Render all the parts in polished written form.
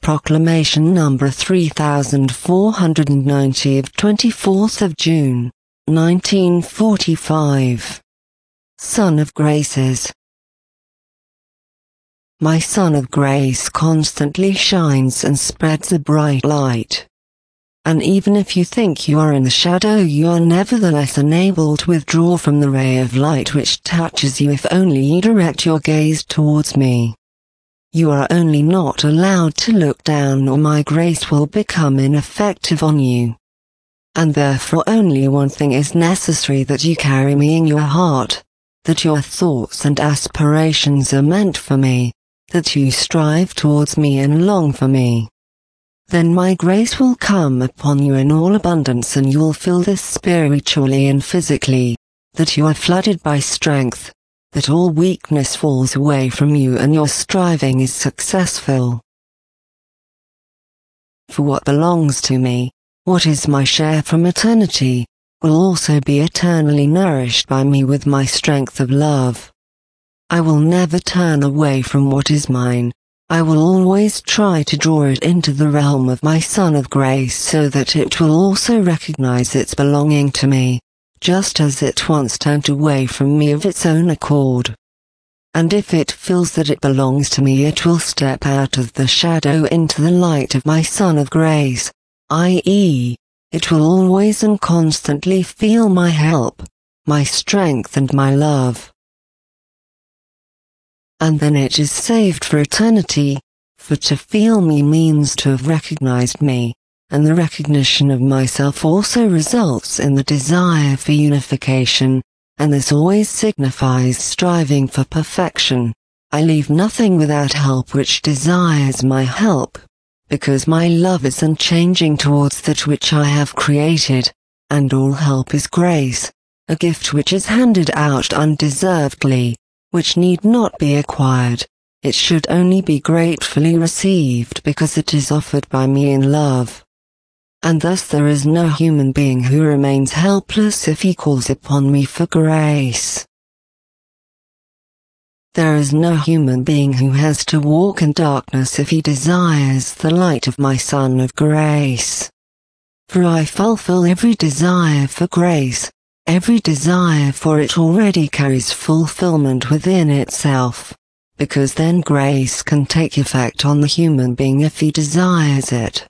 Proclamation number 3490 of 24th of June, 1945. Son of Graces. My Son of Grace constantly shines and spreads a bright light. And even if you think you are in the shadow, you are nevertheless unable to withdraw from the ray of light which touches you if only you direct your gaze towards me. You are only not allowed to look down, or my grace will become ineffective on you. And therefore only one thing is necessary: that you carry me in your heart, that your thoughts and aspirations are meant for me, that you strive towards me and long for me. Then my grace will come upon you in all abundance, and you will feel this spiritually and physically, that you are flooded by strength, that all weakness falls away from you and your striving is successful. For what belongs to me, what is my share from eternity, will also be eternally nourished by me with my strength of love. I will never turn away from what is mine. I will always try to draw it into the realm of my Son of Grace, so that it will also recognize its belonging to me, just as it once turned away from me of its own accord. And if it feels that it belongs to me, it will step out of the shadow into the light of my Son of Grace, i.e., it will always and constantly feel my help, my strength and my love. And then it is saved for eternity, for to feel me means to have recognized me, and the recognition of myself also results in the desire for unification, and this always signifies striving for perfection. I leave nothing without help which desires my help, because my love is unchanging towards that which I have created, and all help is grace, a gift which is handed out undeservedly, which need not be acquired. It should only be gratefully received because it is offered by me in love. And thus there is no human being who remains helpless if he calls upon me for grace. There is no human being who has to walk in darkness if he desires the light of my Son of Grace. For I fulfill every desire for grace. Every desire for it already carries fulfillment within itself, because then grace can take effect on the human being if he desires it.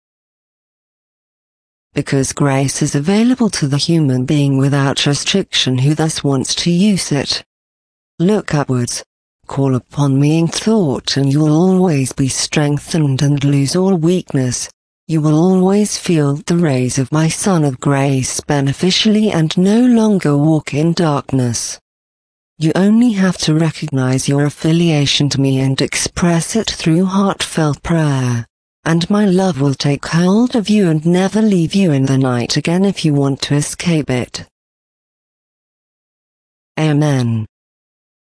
Because grace is available to the human being without restriction who thus wants to use it. Look upwards, call upon me in thought, and you will always be strengthened and lose all weakness. You will always feel the rays of my Son of Grace beneficially and no longer walk in darkness. You only have to recognize your affiliation to me and express it through heartfelt prayer, and my love will take hold of you and never leave you in the night again if you want to escape it. Amen.